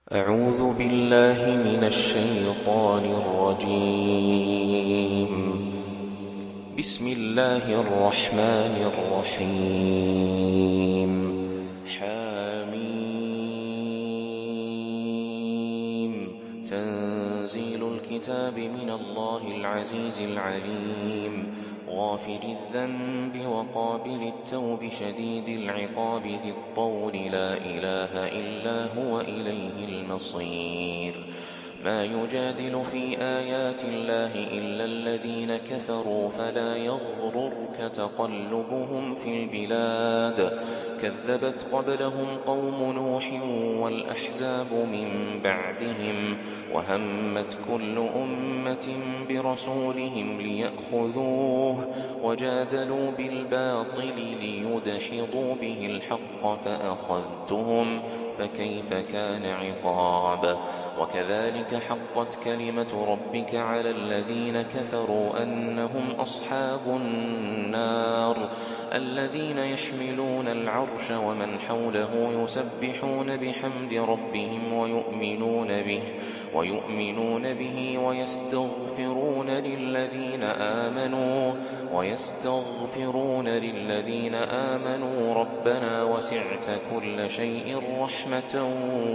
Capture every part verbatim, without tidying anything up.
أعوذ بالله من الشيطان الرجيم. بسم الله الرحمن الرحيم. حميم. تنزيل الكتاب من الله العزيز العليم، غافر الذنب وقابل التوب شديد العقاب ذي الطول، لا إله إلا هو إليه المصير. ما يجادل في آيات الله إلا الذين كفروا، فلا يغررك تقلبهم في البلاد. كذبت قبلهم قوم نوح والأحزاب من بعدهم، وهمت كل أمة برسولهم ليأخذوه، وجادلوا بالباطل ليدحضوا به الحق فأخذتهم، فكيف كان عقاب. وكذلك حقت كلمة ربك على الذين كفروا أنهم أصحاب النار، الذين يحملون العرش ومن حوله يسبحون بحمد ربهم ويؤمنون به ويؤمنون به ويستغفرون للذين آمنوا ويستغفرون للذين آمنوا ربنا وسعت كل شيء رحمة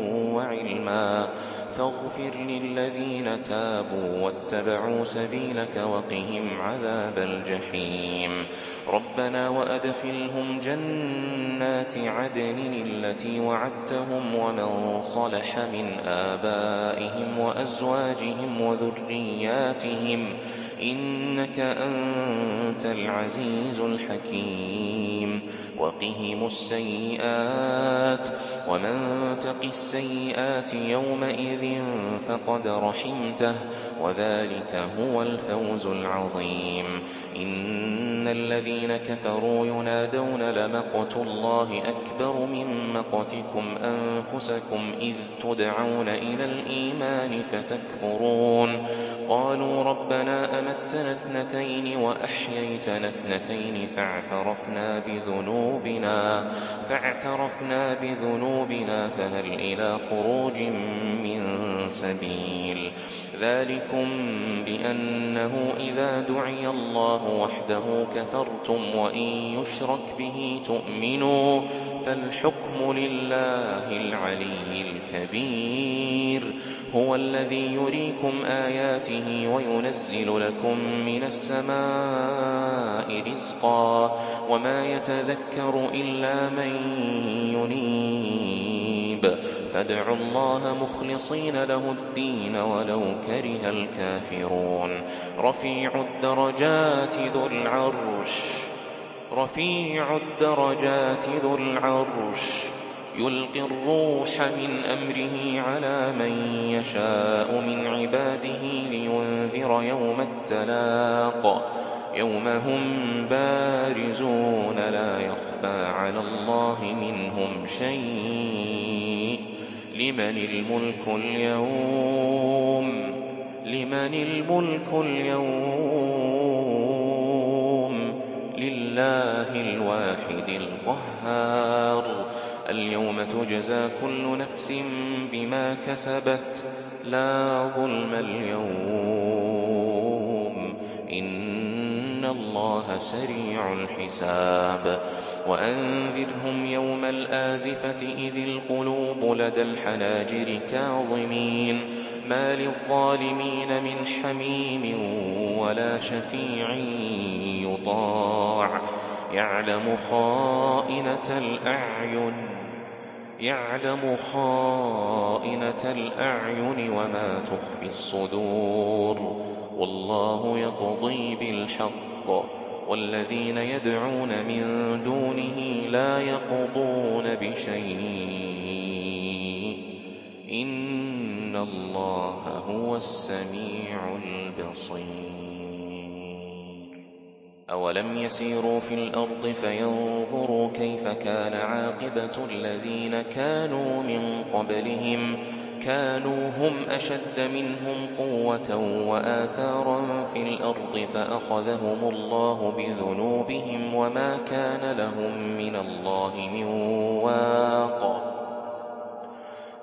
وعلما، فاغفر للذين تابوا واتبعوا سبيلك وقهم عذاب الجحيم. ربنا وأدخلهم جنات عدن التي وعدتهم ومن صلح من آبائهم وأزواجهم وذرياتهم، إنك أنت العزيز الحكيم. وقهم السيئات، ومن تق السيئات يومئذ فقد رحمته، وذلك هو الفوز العظيم. إن الذين كفروا ينادون لمقت الله أكبر من مقتكم أنفسكم إذ تدعون إلى الإيمان فتكفرون. قالوا ربنا أمتنا اثنتين وأحييتنا اثنتين فاعترفنا بذنوبنا فاعترفنا بذنوبنا فهل إلى خروج من سبيل. ذلكم بأنه إذا دعي الله وحده كفرتم، وإن يشرك به تؤمنوا، فالحكم لله العلي الكبير. هو الذي يريكم آياته وينزل لكم من السماء رزقا، وما يتذكر إلا من ينيب. فادعوا الله مخلصين له الدين ولو كره الكافرون. رفيع الدرجات ذو العرش رفيع الدرجات ذو العرش يلقي الروح من أمره على من يشاء من عباده لينذر يوم التلاق، يوم هم بارزون لا يخفى على الله منهم شيء. لمن الملك اليوم لمن الملك اليوم لله الواحد القهار. اليوم تجزى كل نفس بما كسبت، لا ظلم اليوم، إن الله سريع الحساب. وأنذرهم يوم الآزفة إذ القلوب لدى الحناجر كاظمين، ما للظالمين من حميم ولا شفيع يطاع. يعلم خائنة الأعين يعلم خائنة الأعين وما تخفي الصدور، والله يقضي بالحق، والذين يدعون من دونه لا يقضون بشيء، إن الله هو السميع البصير. أولم يسيروا في الأرض فينظروا كيف كان عاقبة الذين كانوا من قبلهم، كانوا هم أشد منهم قوة وآثارا في الأرض فأخذهم الله بذنوبهم وما كان لهم من الله من واق.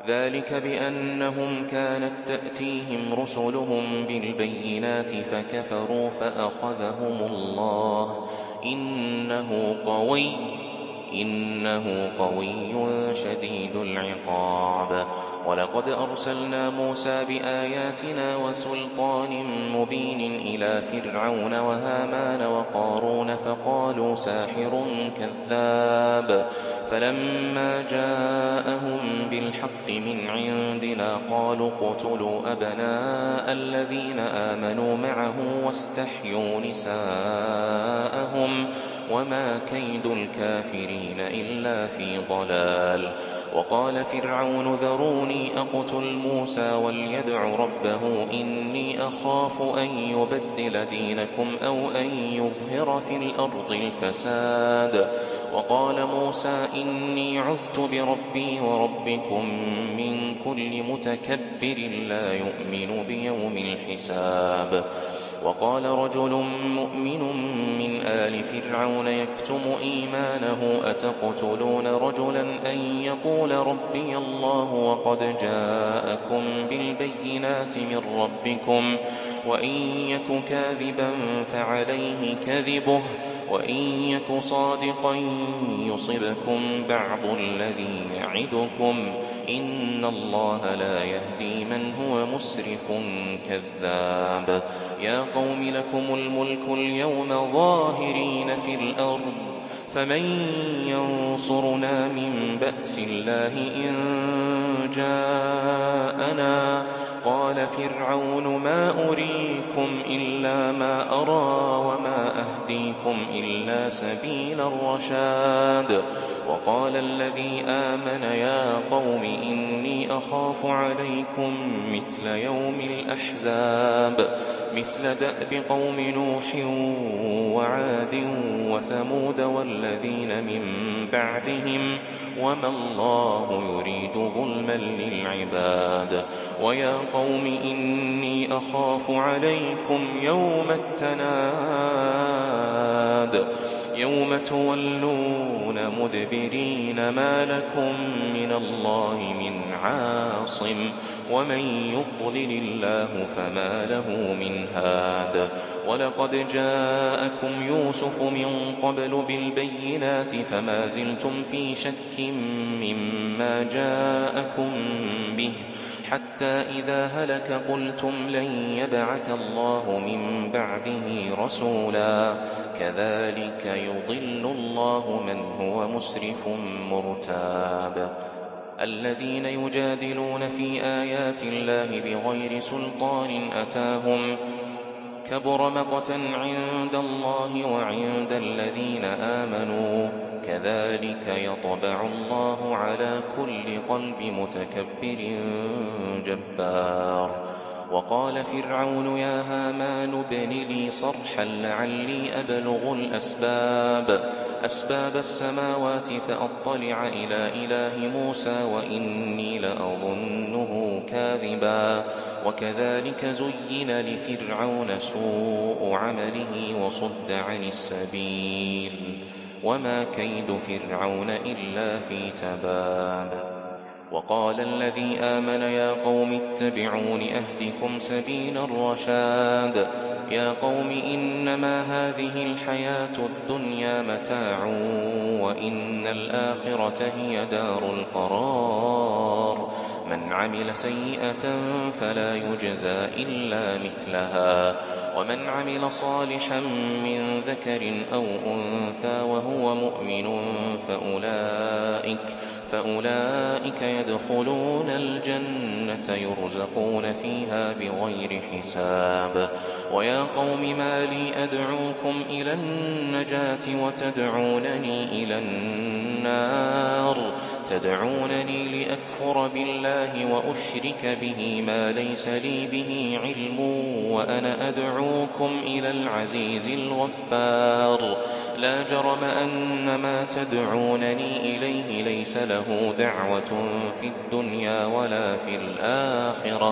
ذلك بأنهم كانت تأتيهم رسلهم بالبينات فكفروا فأخذهم الله إنه قوي إنه قوي شديد العقاب. ولقد أرسلنا موسى بآياتنا وسلطان مبين إلى فرعون وهامان وقارون فقالوا ساحر كذاب. فلما جاءهم بالحق من عندنا قالوا اقتلوا أبناء الذين آمنوا معه واستحيوا نساءهم وما كيد الكافرين إلا في ضلال. وقال فرعون ذروني أقتل موسى وليدع ربه إني أخاف أن يبدل دينكم أو أن يظهر في الأرض الفساد. وقال موسى إني عذت بربي وربكم من كل متكبر لا يؤمن بيوم الحساب. وقال رجل مؤمن من آل فرعون يكتم إيمانه أتقتلون رجلا أن يقول ربي الله وقد جاءكم بالبينات من ربكم وإن يك كاذبا فعليه كذبه وإن يك صادقا يصبكم بعض الذي يعدكم إن الله لا يهدي من هو مسرف كذاب. يا قوم لكم الملك اليوم ظاهرين في الأرض فمن ينصرنا من بأس الله إن جاءنا. قال فرعون ما أريكم إلا ما أرى وما أهديكم إلا سبيل الرشاد. وقال الذي آمن يا قوم إني أخاف عليكم مثل يوم الأحزاب مثل دأب قوم نوح وعاد وثمود والذين من بعدهم وما الله يريد ظلما للعباد. ويا قوم إني أخاف عليكم يوم التناد يوم تولون مدبرين ما لكم من الله من عاصم ومن يضلل الله فما له من هاد. ولقد جاءكم يوسف من قبل بالبينات فما زلتم في شك مما جاءكم به حتى إذا هلك قلتم لن يبعث الله من بعده رسولا. كذلك يضل الله من هو مسرف مرتاب. الذين يجادلون في آيات الله بغير سلطان أتاهم كبر مقتا عند الله وعند الذين آمنوا كذلك يطبع الله على كل قلب متكبر جبار. وقال فرعون يا هامان ابن لي صرحا لعلي أبلغ الأسباب أسباب السماوات فأطلع إلى إله موسى وإني لأظنه كاذبا. وكذلك زين لفرعون سوء عمله وصد عن السبيل وما كيد فرعون إلا في تباب. وقال الذي آمن يا قوم اتبعون أهدكم سبيل الرشاد. يا قوم إنما هذه الحياة الدنيا متاع وإن الآخرة هي دار القرار. من عمل سيئة فلا يجزى إلا مثلها ومن عمل صالحا من ذكر أو أنثى وهو مؤمن فأولئك فأولئك يدخلون الجنة يرزقون فيها بغير حساب. ويا قوم ما لي أدعوكم إلى النجاة وتدعونني إلى النار تدعونني لأكفر بالله وأشرك به ما ليس لي به علم وأنا أدعوكم إلى العزيز الغفار. لا جرم أن ما تدعونني إليه ليس له دعوة في الدنيا ولا في الآخرة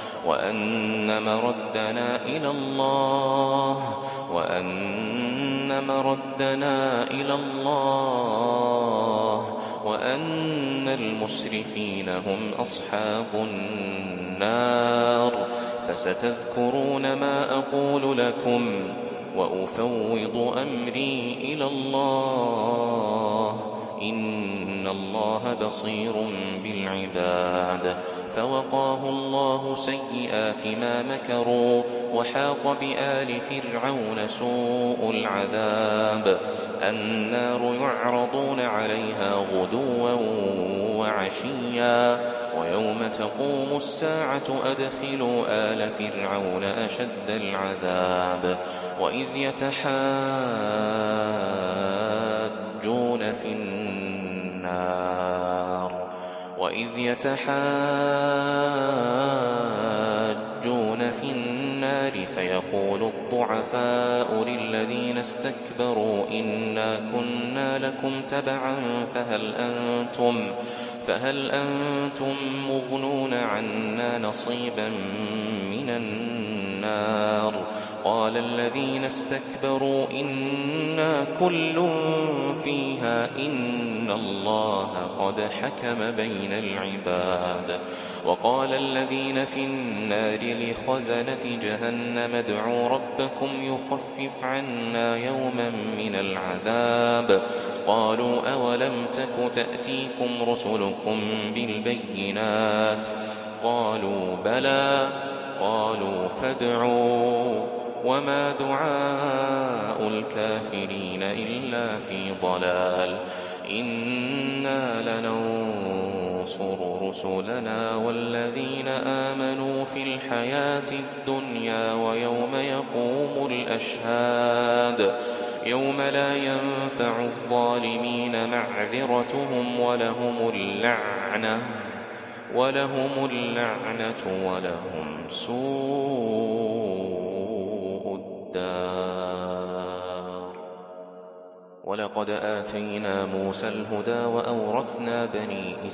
وأن مردنا إلى الله وأن مردنا إلى الله وأن المسرفين هم أصحاب النار. فستذكرون ما أقول لكم وأفوض أمري إلى الله، إن الله بصير بالعباد. فوقاه الله سيئات ما مكروا، وحاق بآل فرعون سوء العذاب. النار يعرضون عليها غدوا وعشيا، ويوم تقوم الساعة أدخلوا آل فرعون أشد العذاب. وإذ يتحاجون في النار وإذ يتحاجون في النار فيقول الضعفاء للذين استكبروا إنا كنا لكم تبعا فهل أنتم فهل أنتم مغنون عنا نصيبا من النار؟ قال الذين استكبروا إنا كل فيها إن الله قد حكم بين العباد. وقال الذين في النار لخزنة جهنم ادعوا ربكم يخفف عنا يوما من العذاب. قالوا أولم تك تأتيكم رسلكم بالبينات؟ قالوا بلى. قالوا فادعوا وما دعاء الكافرين إلا في ضلال. إنا لننصر رسلنا والذين آمنوا في الحياة الدنيا ويوم يقوم الأشهاد يوم لا ينفع الظالمين معذرتهم ولهم اللعنة ولهم اللعنة ولهم سوء الدار. ولقد آتينا موسى الهدى وأورثنا بني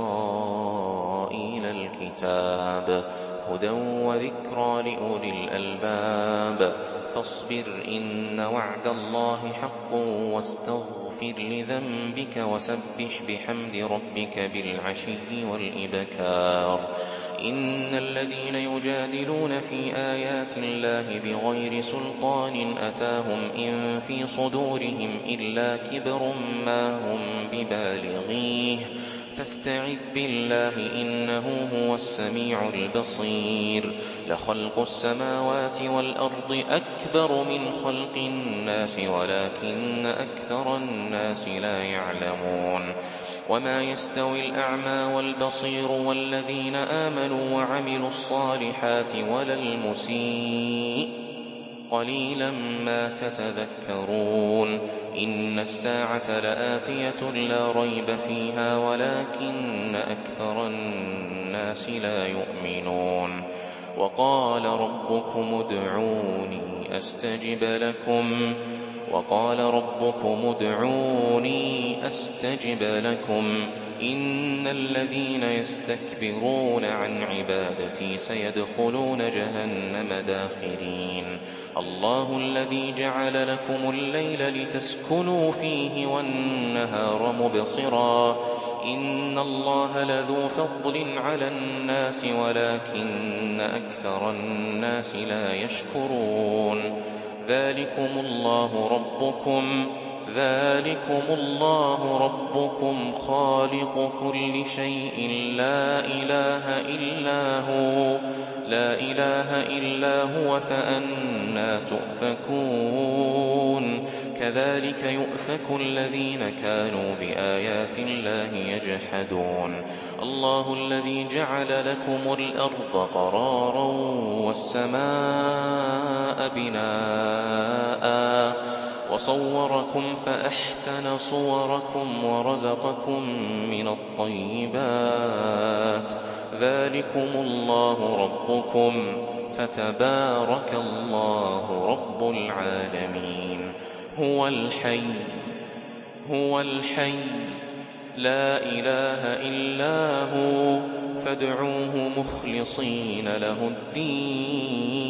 إسرائيل الكتاب هدى وذكرى لأولي الألباب. فاصبر إن وعد الله حق واستغفر لذنبك وسبح بحمد ربك بالعشي والإبكار. إن الذين يجادلون في آيات الله بغير سلطان أتاهم إن في صدورهم إلا كبر ما هم ببالغيه فاستعذ بالله إنه هو السميع البصير. لخلق السماوات والأرض أكبر من خلق الناس ولكن أكثر الناس لا يعلمون. وما يستوي الأعمى والبصير والذين آمنوا وعملوا الصالحات ولا المسيء قليلا ما تتذكرون. إن الساعة لآتية لا ريب فيها ولكن أكثر الناس لا يؤمنون. وقال ربكم ادعوني أستجب لكم وقال ربكم ادعوني أستجب لكم إن الذين يستكبرون عن عبادتي سيدخلون جهنم داخرين. الله الذي جعل لكم الليل لتسكنوا فيه والنهار مبصرا إن الله لذو فضل على الناس ولكن أكثر الناس لا يشكرون. ذلكم الله ربكم ذلكم الله ربكم خالق كل شيء لا إله إلا هو لا إله إلا هو فأنى تؤفكون. كذلك يؤفك الذين كانوا بآيات الله يجحدون. الله الذي جعل لكم الأرض قرارا والسماء بناء وصوركم فأحسن صوركم ورزقكم من الطيبات. ذلكم الله ربكم فتبارك الله رب العالمين. هو الحي هو الحي لا إله إلا هو فادعوه مخلصين له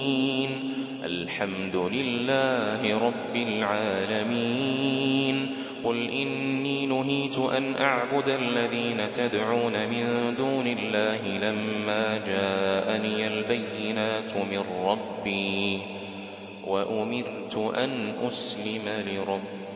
الدين. الحمد لله رب العالمين. قل إني نهيت أن أعبد الذين تدعون من دون الله لما جاءني البينات من ربي وأمرت أن أسلم لرب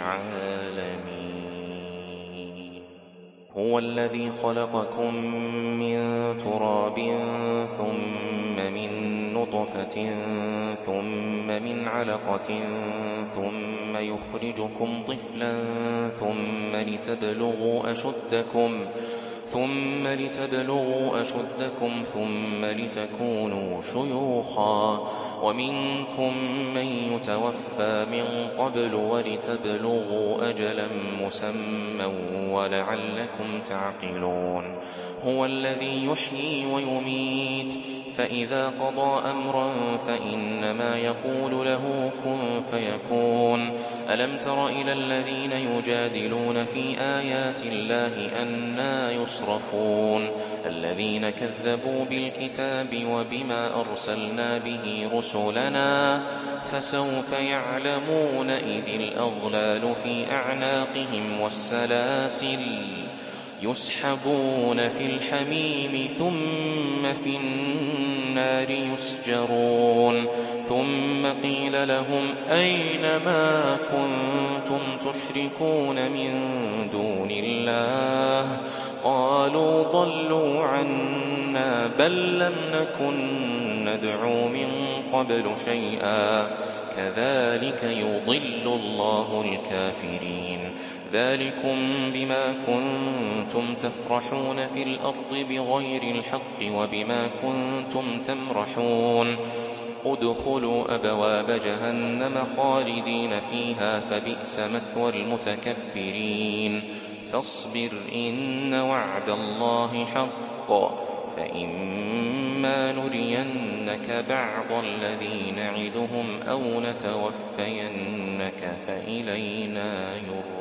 العالمين. هو الذي خلقكم من تراب ثم من نطفة ثم من علقة ثم يخرجكم طفلا ثم لتبلغوا أشدكم ثم لتبلغوا أشدكم ثم لتكونوا شيوخا ومنكم من يتوفى من قبل ولتبلغوا أجلا مسمى ولعلكم تعقلون. هو الذي يحيي ويميت فإذا قضى أمرا فإنما يقول له كن فيكون. ألم تر إلى الذين يجادلون في آيات الله أنى يصرفون الذين كذبوا بالكتاب وبما أرسلنا به رسلنا فسوف يعلمون إذ الأغلال في أعناقهم والسلاسل يسحبون في الحميم ثم في النار يسجرون. ثم قيل لهم أين ما كنتم تشركون من دون الله قالوا ضلوا عنا بل لم نكن ندعو من قبل شيئا كذلك يضل الله الكافرين. ذلكم بما كنتم تفرحون في الأرض بغير الحق وبما كنتم تمرحون. ادخلوا أبواب جهنم خالدين فيها فبئس مثوى المتكبرين. فاصبر إن وعد الله حق فإما نرينك بعض الذي نعدهم أو نتوفينك فإلينا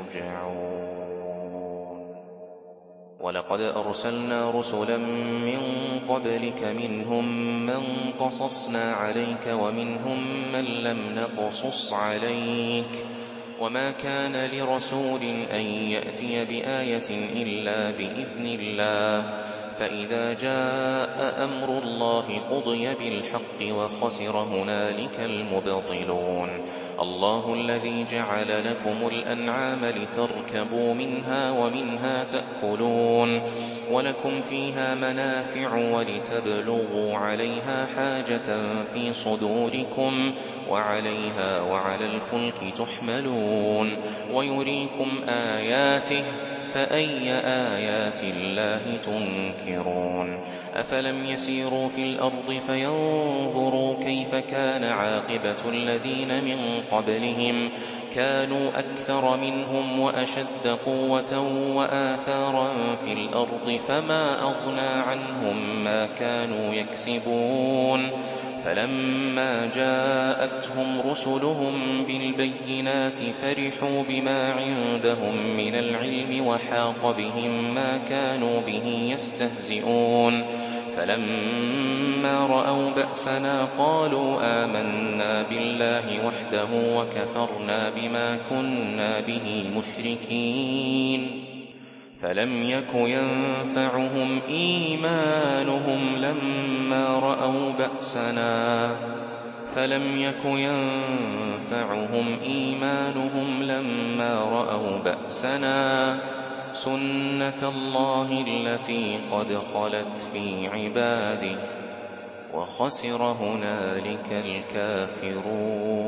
يرجعون. ولقد أرسلنا رسلا من قبلك منهم من قصصنا عليك ومنهم من لم نقصص عليك وما كان لرسول أن يأتي بآية إلا بإذن الله فإذا جاء أمر الله قضي بالحق وخسر هنالك المبطلون. الله الذي جعل لكم الأنعام لتركبوا منها ومنها تأكلون ولكم فيها منافع ولتبلغوا عليها حاجة في صدوركم وعليها وعلى الفلك تحملون ويريكم آياته فأي آيات الله تنكرون. أفلم يسيروا في الأرض فينظروا كيف كان عاقبة الذين من قبلهم كانوا أكثر منهم وأشد قوة وآثارا في الأرض فما أغنى عنهم ما كانوا يكسبون. فلما جاءتهم رسلهم بالبينات فرحوا بما عندهم من العلم وحاق بهم ما كانوا به يستهزئون. فلما رأوا بأسنا قالوا آمنا بالله وحده وكفرنا بما كنا به مشركين. فلم يك ينفعهم إيمانهم لما رأوا بأسنا فلم يك ينفعهم إيمانهم لما رأوا بأسنا سنة الله التي قد خلت في عباده وخسر هنالك الكافرون.